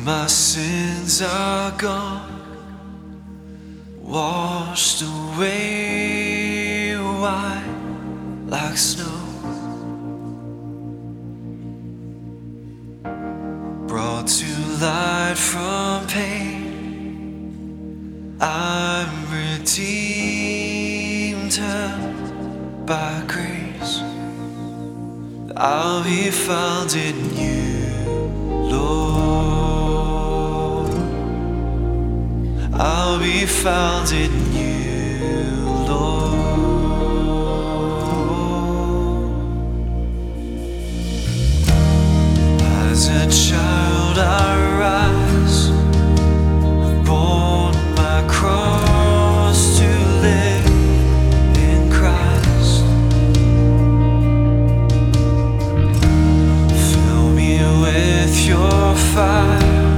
My sins are gone, washed away white like snow, brought to light from pain. I'm redeemed, turned by grace. I'll be found in you, Lord. I'll be found in you, Lord. As a child I rise, borne my cross to live in Christ. Fill me with your fire,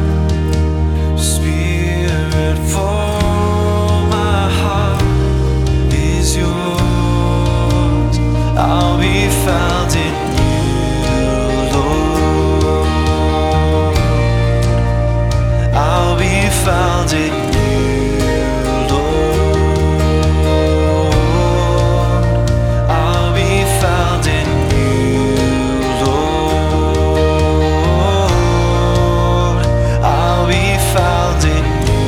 I'll be found in you, Lord. I'll be found in you, Lord. I'll be found in you, Lord. I'll be found in you,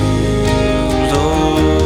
Lord.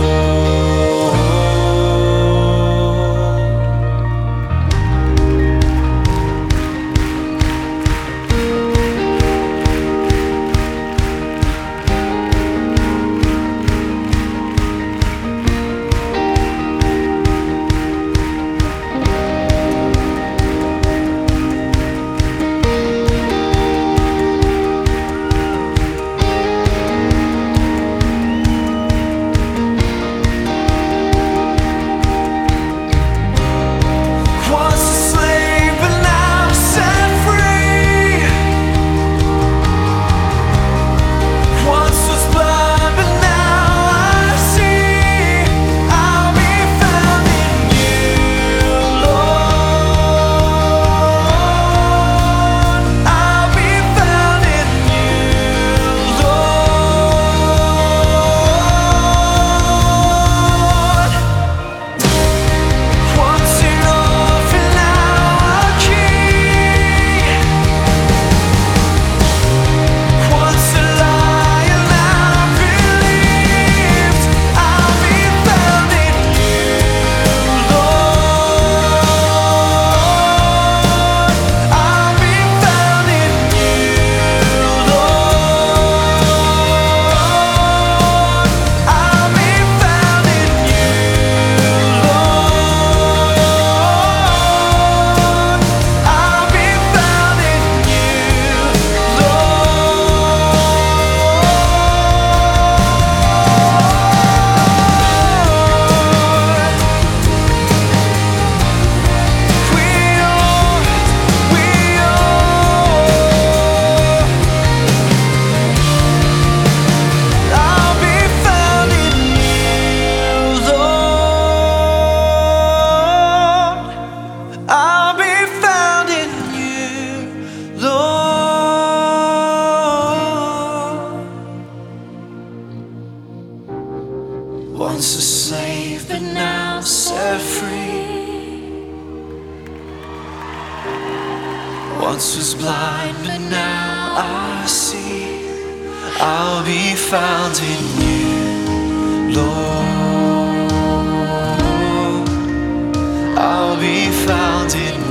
Once a slave, but now set free. Once was blind, but now I see. I'll be found in you, Lord. I'll be found in you.